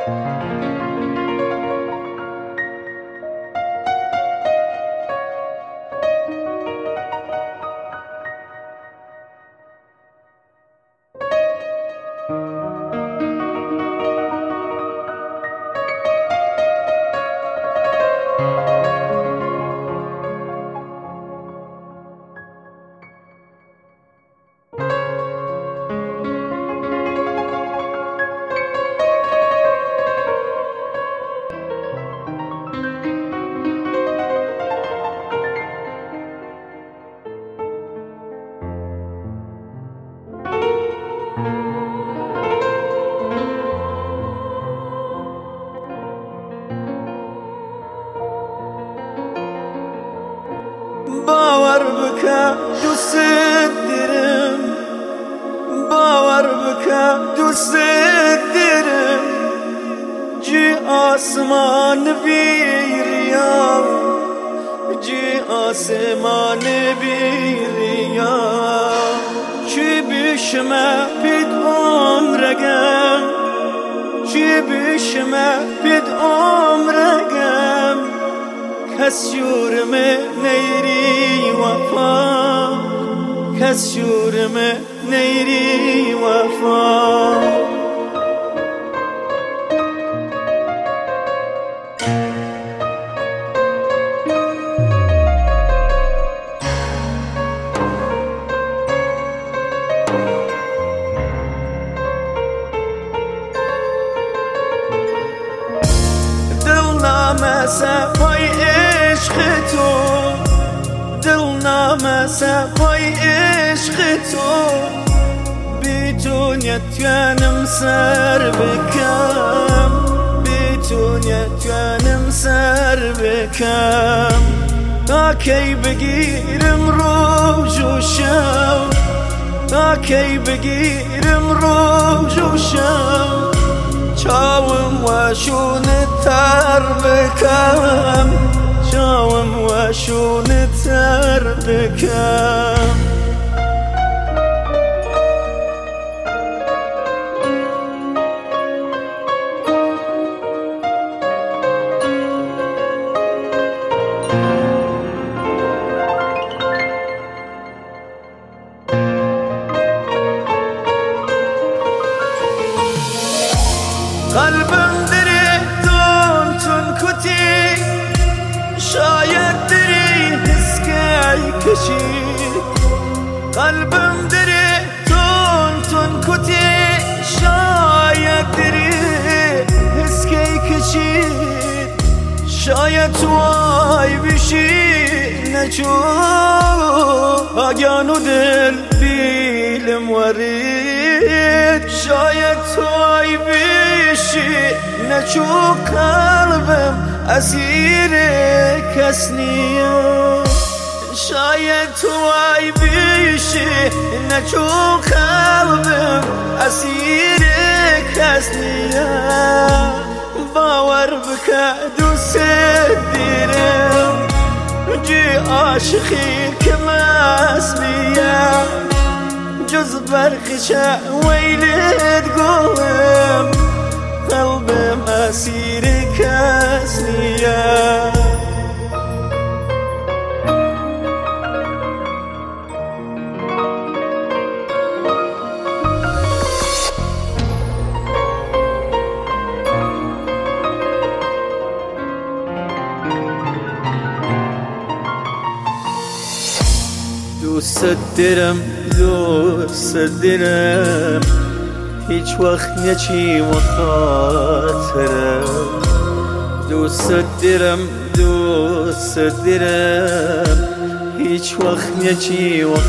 باور بکن دوست دارم، باور بکن دوست دارم، جی آسمان بیریا، جی آسمان بیریا، چی بیشمه پید عمرگم، چی بیشمه پید عمرگم، کس جورم نیری وفا، کس جورم نیری وفا. دلنامه سپای عشق تو، دلنامه سپای عشق تو، بی تو نتوانم سر بکم، بی تو نتوانم سر بکم. تا کی بگیرم روز و شب، تا کی بگیرم روز و شب، چاوم وشون تر بکم، چاوم وشون تر بکم. قلبم دری تون تون کتی، شاید دری حس کی کشی، قلبم دری تون تون کتی، شاید دری حس کی کشی، شاید تو آی بشی نچو آگان و دل بیلم ورید، شاید تو آی بشی نچو قلبم اسیر کس نیم، شاید تو آی بشی نچو قلبم اسیر کس نیم. باور بکن دوست دارم، جی عاشقی که مسلیم، جز برخش ویلت گویم، قلبم اسیر کس نیم. دوست دارم، دوست دارم، هیچ وقت نچی و خاطرم، دوست دارم، دوست دارم، هیچ وقت نچی و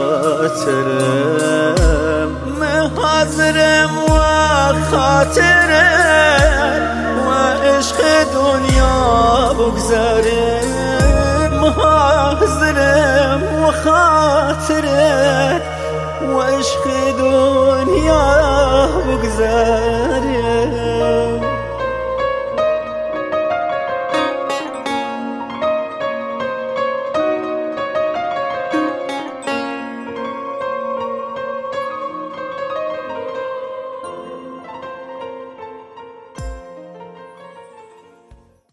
خاطرم. من حاضرم و خاطرم و عشق دنیا بگذارم، حاضرم و خاطرت و عشق دنیا بگذارم.